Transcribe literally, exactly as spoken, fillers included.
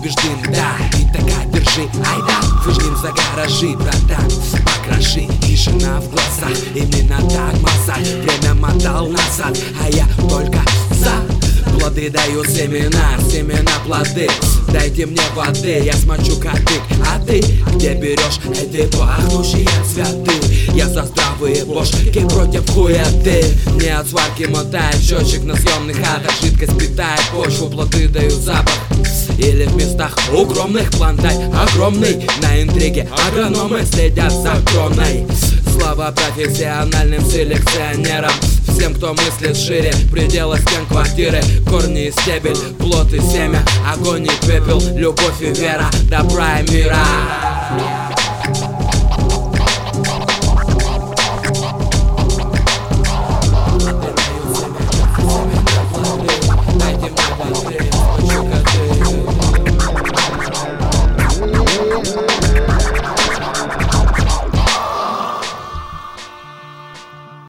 убежден, да. И такая, держи, айда, выжгем за гаражи, братан, покроши. Тишина в глазах, именно так массаж. Время мотал назад, а я только за. Плоды даю семена, семена плоды. Дайте мне воды, я смочу кадык. А ты где берешь эти пахнущие цветы? Я за здравые бошки против хуеты. Не от сварки мотает счетчик на съемных хатах. Жидкость питает почву, плоды дают запах. Или в местах укромных плантай огромный. На интриге агрономы следят за кроной. Слава профессиональным селекционерам, всем, кто мыслит шире предела стен квартиры. Корни и стебель, плод и семя, огонь и пепел, любовь и вера, добра и мира.